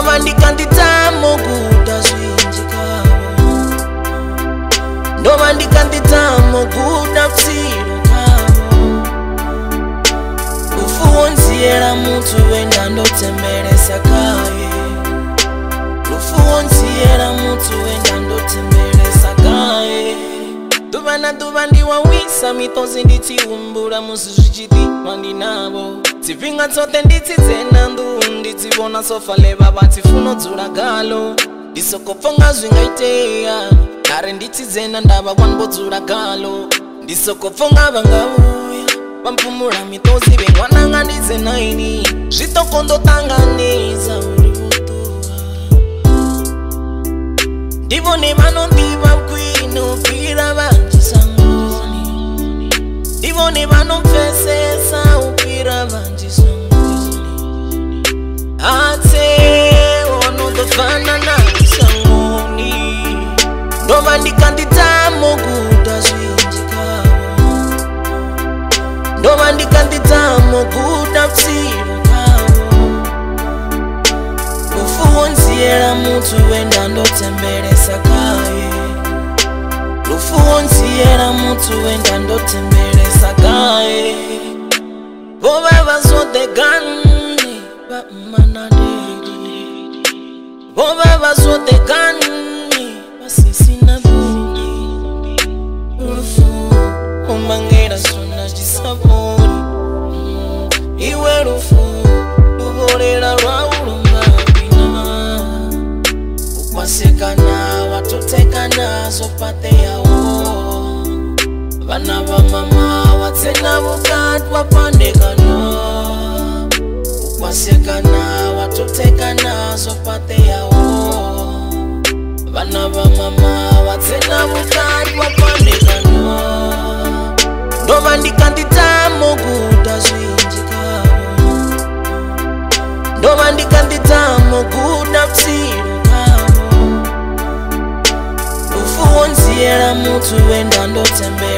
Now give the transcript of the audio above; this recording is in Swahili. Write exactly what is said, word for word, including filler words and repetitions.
ndoma ndikanditamo kuda zwinjikavo ndoma ndikanditamo kuda kusiro kavo lufuwo nziyera mutu wenda ndotembelesa kaye lufuwo nziyera mutu wenda ndotembelesa kaye duva na duva ndiwawisa mitozi nditiumbura musi zvichitikwa ndinavo dzipfinga tsote nditidzena ndu nditsivona sofaleva vatsifunodzura galo ndisokopfonga zvingaiteya kare nditidzena ndava kwanbodzura galo ndisokopfonga vangauya vampumura mitozi vengwananga ndidzenaini zvitokondotanganisa uri vutuva ndivone vanondiva kwinopfira vanjisangoni ndivone vanomfesesa upira vanjisangoni atse onodofana nanjisangoni ndoma ndikanditamo kuda zwinjikavo ndoma ndikanditamo kuda kusiro kavo lufuwo nziyera mutu wenda ndotembelesa kaye lufuwo nziyera mutu wenda ndotembelesa kaye vova vazodegani vamanadedi vova vazodegani vasisina budi lufu umangera sona jisavori iwe lufu luvolera lwaulumabina ukwasekana watotekana zopate yawo vana va mama watsena vukati wapandekana ukwasekana watotekana zopate yawo vana va mama watsena vukati wapandekana ndoma ndikanditamo kuda zwinjikavo ndoma ndikanditamo kuda kusiro kavo lufuwo nziyera mutu wenda ndotembe